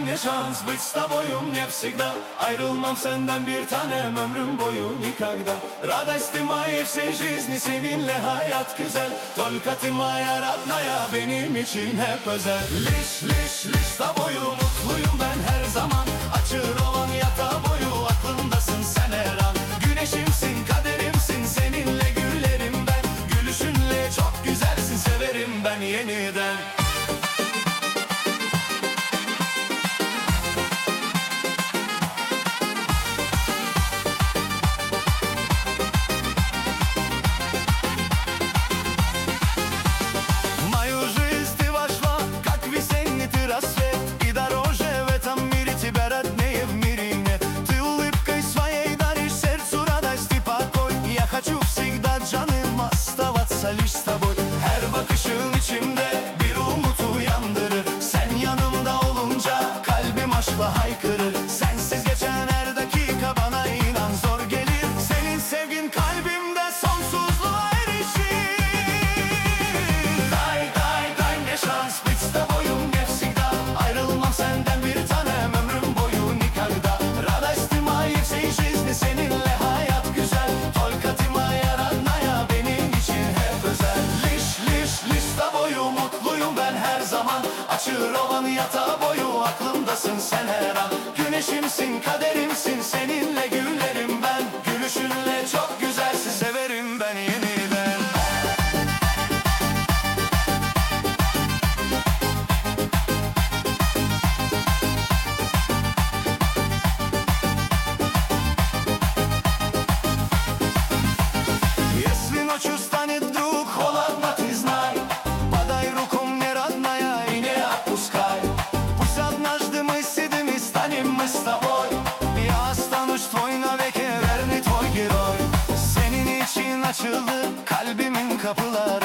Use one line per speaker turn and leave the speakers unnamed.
не шанс быть с тобою мне всегда. Ayrılmam senden bir tanem ömrüm boyu никогда. Радости моей всей жизни seninle hayat güzel. Только ты моя родная, benim için hep özel. Лишь с тобою mutluyum ben her zaman. Açır olan yatağı boyu aklımdasın sen her an. Güneşimsin, kaderimsin, seninle gülerim ben. Gülüşünle çok güzelsin, severim ben yeniden.
Лишь с тобой.
Her bakışın içimde bir umut uyandırır. Sen yanımda olunca kalbim aşkla haykırır.
Sensiz geçen her dakika bana inan zor gelir. Senin sevgin kalbimde sonsuzluğa erişir.
Дай мне шанс быть с тобою мне всегда. Ayrılmam senden bir tanem ömrüm boyu никогда. Радости моей всей жизни seninle hayat güzel. Только ты моя родная, benim için hep özel. Лишь с тобою mutluyum ben her zaman. Açır olan yatağı boyu aklımdasın sen her an. Güneşimsin, kaderimsin, seninle gülerim ben. Gülüşünle çok güzelsin, severim ben yeniden.
Если ночью станет вдруг
Холодно, ты знай,
подай руку мне, родная,
и не отпускай.
пусть однажды мы седыми
Станем мы с тобой,
я останусь твой навеки,
верный твой герой.
senin için açıldı kalbimin kapıları.